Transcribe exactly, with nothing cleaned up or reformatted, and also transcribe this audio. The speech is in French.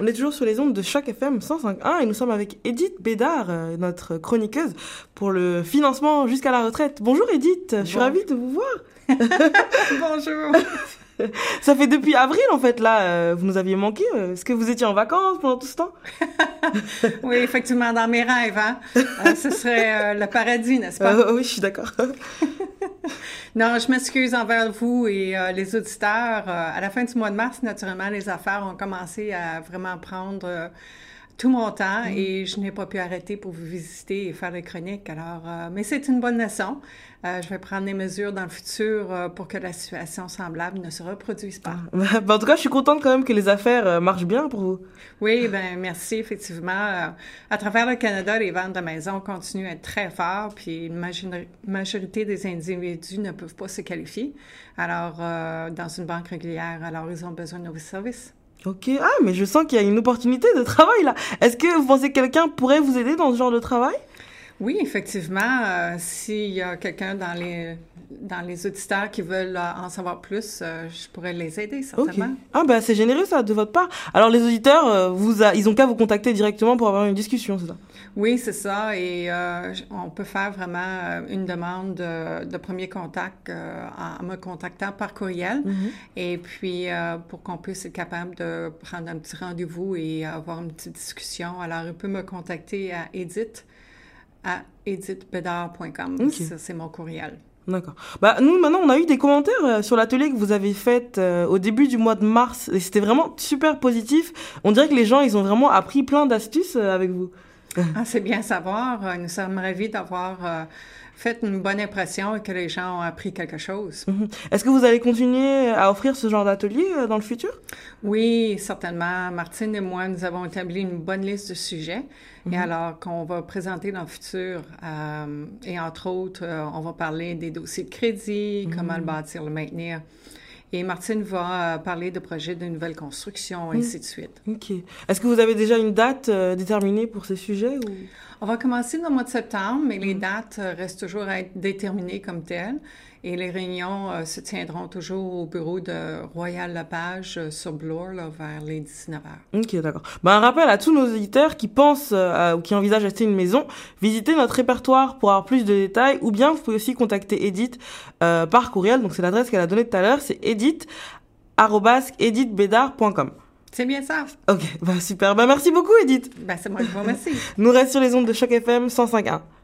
On est toujours sur les ondes de Choc F M cent cinq point un et nous sommes avec Edith Bédard, euh, notre chroniqueuse, pour le financement jusqu'à la retraite. Bonjour Edith, je suis Bon. ravie de vous voir. Bonjour. Ça fait depuis avril en fait, là, euh, vous nous aviez manqué. euh, Est-ce que vous étiez en vacances pendant tout ce temps? Oui, effectivement, dans mes rêves, hein? Euh, ce serait euh, le paradis, n'est-ce pas? euh, Oui, je suis d'accord. Non, je m'excuse envers vous et euh, les auditeurs. Euh, à la fin du mois de mars, naturellement, les affaires ont commencé à vraiment prendre euh, tout mon temps Mm. et je n'ai pas pu arrêter pour vous visiter et faire des chroniques. Alors, euh, mais c'est une bonne leçon. Euh, je vais prendre des mesures dans le futur euh, pour que la situation semblable ne se reproduise pas. Bah, en tout cas, je suis contente quand même que les affaires euh, marchent bien pour vous. Oui, ben merci, effectivement. Euh, à travers le Canada, les ventes de maisons continuent à être très fortes, puis une majori- majorité des individus ne peuvent pas se qualifier. Alors, euh, dans une banque régulière, alors ils ont besoin de nos services. Ok, ah, mais je sens qu'il y a une opportunité de travail là. Est-ce que vous pensez que quelqu'un pourrait vous aider dans ce genre de travail? Oui, effectivement, euh, s'il y a quelqu'un dans les dans les auditeurs qui veulent euh, en savoir plus, euh, je pourrais les aider, Ok. certainement. Ah bah c'est généreux ça de votre part. Alors les auditeurs, euh, vous a- ils ont qu'à vous contacter directement pour avoir une discussion, c'est ça? Oui, c'est ça. Et euh, on peut faire vraiment euh, une demande de, de premier contact euh, en me contactant par courriel. Mhm. Et puis, euh, pour qu'on puisse être capable de prendre un petit rendez-vous et avoir une petite discussion. Alors, il peut me contacter à Edith, à edith bedard point com. Ok. Ça, c'est mon courriel. D'accord. Bah nous maintenant on a eu des commentaires euh, sur l'atelier que vous avez fait euh, au début du mois de mars et c'était vraiment super positif. On dirait que les gens ils ont vraiment appris plein d'astuces euh, avec vous. Ah, c'est bien à savoir. Euh, Nous sommes ravis d'avoir euh, fait une bonne impression et que les gens ont appris quelque chose. Mhm. Est-ce que vous allez continuer à offrir ce genre d'atelier euh, dans le futur? Oui, certainement. Martine et moi, nous avons établi une bonne liste de sujets. Et alors qu'on va présenter dans le futur. Euh, et entre autres, euh, on va parler des dossiers de crédit, comment le bâtir, le maintenir. Et Martine va euh, parler de projets de nouvelle construction, et ainsi de suite. Ok. Est-ce que vous avez déjà une date euh, déterminée pour ces sujets ou... On va commencer dans le mois de septembre, mais les dates euh, restent toujours à être déterminées comme telles. Et les réunions euh, se tiendront toujours au bureau de Royal Lepage euh, sur Bloor, là, vers les dix-neuf heures. Ok, d'accord. Bah, un rappel à tous nos auditeurs qui pensent euh, à- ou qui envisagent d'acheter une maison, visitez notre répertoire pour avoir plus de détails, ou bien vous pouvez aussi contacter Edith euh, par courriel. Donc c'est l'adresse qu'elle a donnée tout à l'heure, c'est edith arobase edith bedard point com. C'est bien ça? Ok, bah super. Bah merci beaucoup Edith. Ben, c'est moi qui vous remercie. Nous restons sur les ondes de Choc F M cent cinq point un.